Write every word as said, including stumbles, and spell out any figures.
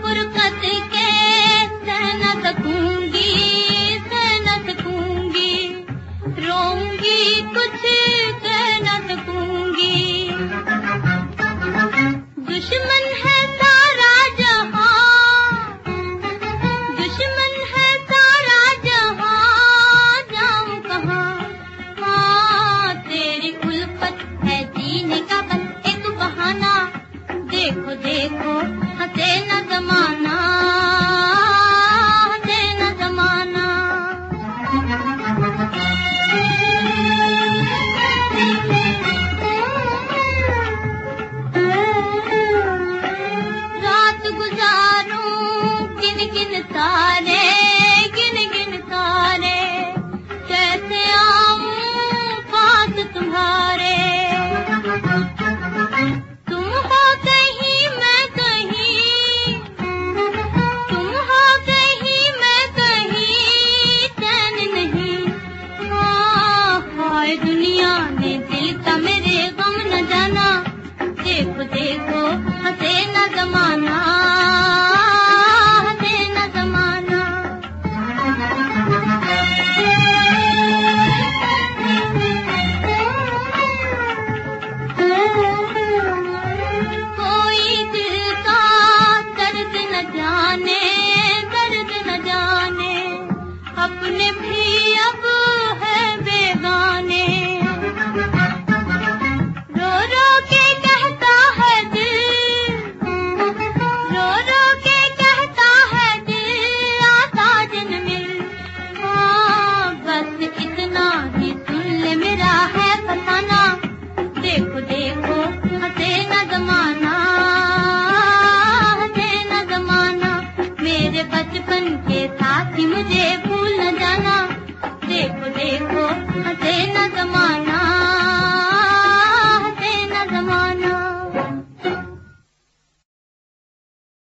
फुर्सत के सह न सकूंगी, सह न सकूंगी, रोऊंगी कुछ कह न सकूंगी। दुश्मन है सारा जहां, दुश्मन है सारा जहां, जाऊं कहां। हाँ तेरी उल्फत है जीने का बस एक बहाना, देखो देखो हंसे न जमाना, हंसे न जमाना। रात गुजारूं किन किन तारे